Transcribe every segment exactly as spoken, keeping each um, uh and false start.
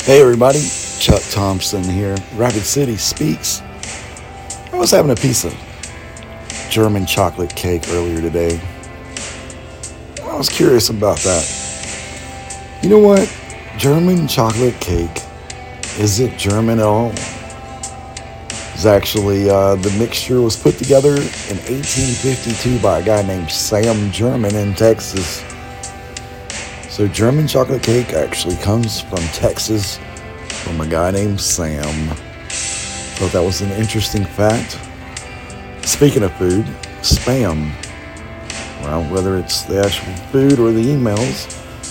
Hey everybody, Chuck Thompson here. Rapid City Speaks. I was having a piece of German chocolate cake earlier today. I was curious about that. You know what? German chocolate cake isn't German at all. It's actually, uh, the mixture was put together in eighteen fifty-two by a guy named Sam German in Texas. So German chocolate cake actually comes from Texas from a guy named Sam. Thought that was an interesting fact. Speaking of food, spam. Well, whether it's the actual food or the emails,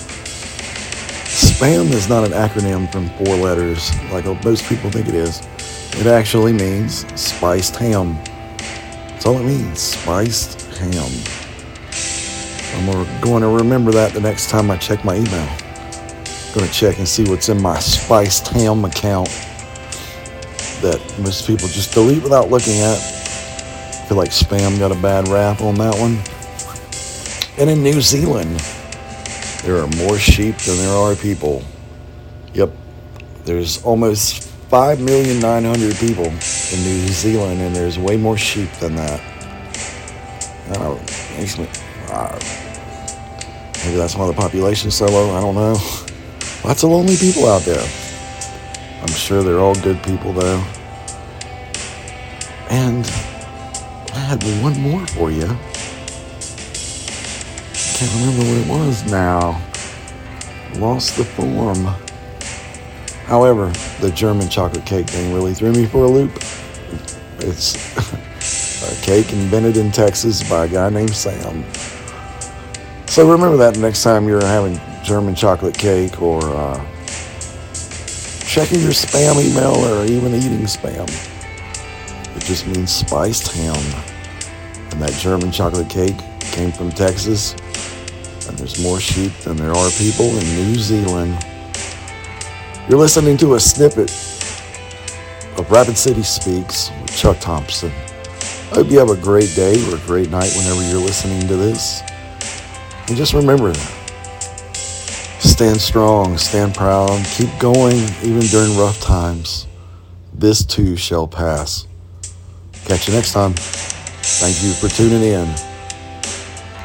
spam is not an acronym from four letters like most people think it is. It actually means spiced ham. That's all it means, spiced ham. I'm going to remember that the next time I check my email. I'm going to check and see what's in my spiced ham account that most people just delete without looking at. I feel like spam got a bad rap on that one. And in New Zealand, there are more sheep than there are people. Yep, there's almost five million nine hundred people in New Zealand, and there's way more sheep than that. Uh, makes me... Uh, Maybe that's why the population's so low. I don't know. Lots of lonely people out there. I'm sure they're all good people, though. And I had one more for you. Can't remember what it was now. Lost the form. However, the German chocolate cake thing really threw me for a loop. It's a cake invented in Texas by a guy named Sam. So remember that next time you're having German chocolate cake or uh, checking your spam email or even eating spam. It just means spiced ham. And that German chocolate cake came from Texas. And there's more sheep than there are people in New Zealand. You're listening to a snippet of Rapid City Speaks with Chuck Thompson. I hope you have a great day or a great night whenever you're listening to this. And just remember, stand strong, stand proud, keep going even during rough times. This too shall pass. Catch you next time. Thank you for tuning in.